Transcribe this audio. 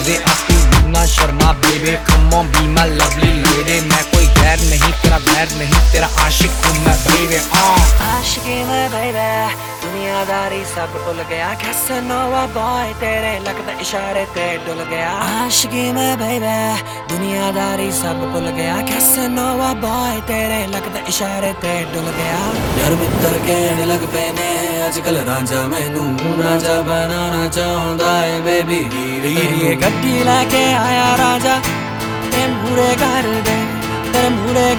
मेरे अपनी ना शर्मा बेबे, come on be my lovely lady. मैं कोई गैर नहीं तेरा वैर नहीं, तेरा आशिक हूँ मैं बेबे। आशिकी में बेबे दुनियादारी सब भूल गया, कैसनोवा बॉय तेरे लगते इशारे ते डुल गया। आशिकी में बेबे दुनियादारी सब भूल गया, कैसनोवा बॉय तेरे लगते इशारे ते डुल गया। यार मित्र कहने लग पैने अजकल रांझा मैनू राजा बनाना चाहता है बेबी। ये गड्डी लेके आया राजा ते मूरे कर दे, तेरे मूरे